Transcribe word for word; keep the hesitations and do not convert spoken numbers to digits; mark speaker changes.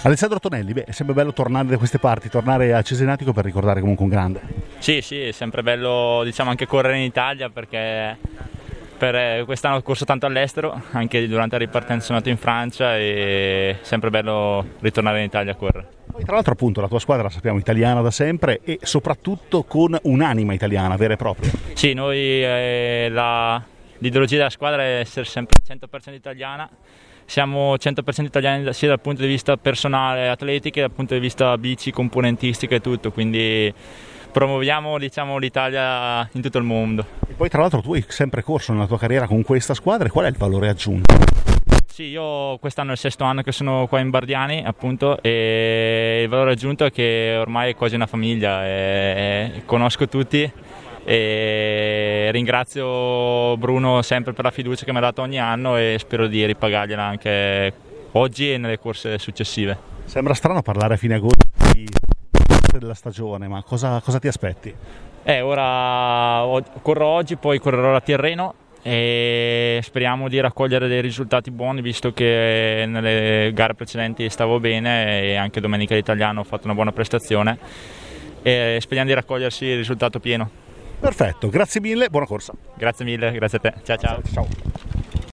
Speaker 1: Alessandro Tonelli, beh, è sempre bello tornare da queste parti, tornare a Cesenatico per ricordare comunque un grande.
Speaker 2: Sì, sì, è sempre bello, diciamo, anche correre in Italia, perché per quest'anno ho corso tanto all'estero, anche durante la ripartenza sono andato in Francia e è sempre bello ritornare in Italia a correre.
Speaker 1: Poi, tra l'altro, appunto, la tua squadra la sappiamo italiana da sempre e soprattutto con un'anima italiana vera e propria.
Speaker 2: Sì, noi eh, la, l'ideologia della squadra è essere sempre cento per cento italiana. Siamo cento per cento italiani sia dal punto di vista personale, atletico, che dal punto di vista bici, componentistica e tutto, quindi promuoviamo, diciamo, l'Italia in tutto il mondo.
Speaker 1: E poi, tra l'altro, tu hai sempre corso nella tua carriera con questa squadra, e qual è il valore aggiunto?
Speaker 2: Sì, io quest'anno è il sesto anno che sono qua in Bardiani, appunto, e il valore aggiunto è che ormai è quasi una famiglia, e, e conosco tutti e ringrazio Bruno sempre per la fiducia che mi ha dato ogni anno e spero di ripagargliela anche oggi e nelle corse successive.
Speaker 1: Sembra strano parlare a fine agosto della stagione, ma cosa, cosa ti aspetti?
Speaker 2: Eh, ora corro oggi, poi correrò a Tirreno e speriamo di raccogliere dei risultati buoni, visto che nelle gare precedenti stavo bene e anche domenica l'italiano ho fatto una buona prestazione e speriamo di raccogliersi il risultato pieno.
Speaker 1: Perfetto, grazie mille, buona corsa.
Speaker 2: Grazie mille, grazie a te, ciao ciao.
Speaker 1: Ciao.